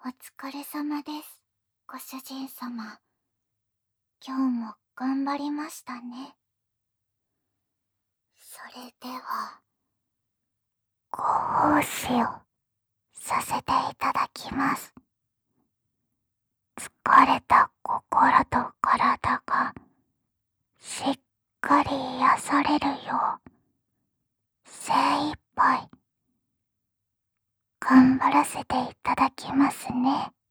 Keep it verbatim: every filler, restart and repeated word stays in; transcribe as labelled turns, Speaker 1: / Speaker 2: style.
Speaker 1: お疲れ様です、ご主人様。今日も頑張りましたね。それでは、ご奉仕をさせていただきます。疲れた心と体がしっかり癒されるよう、精一杯頑張らせていただきますね。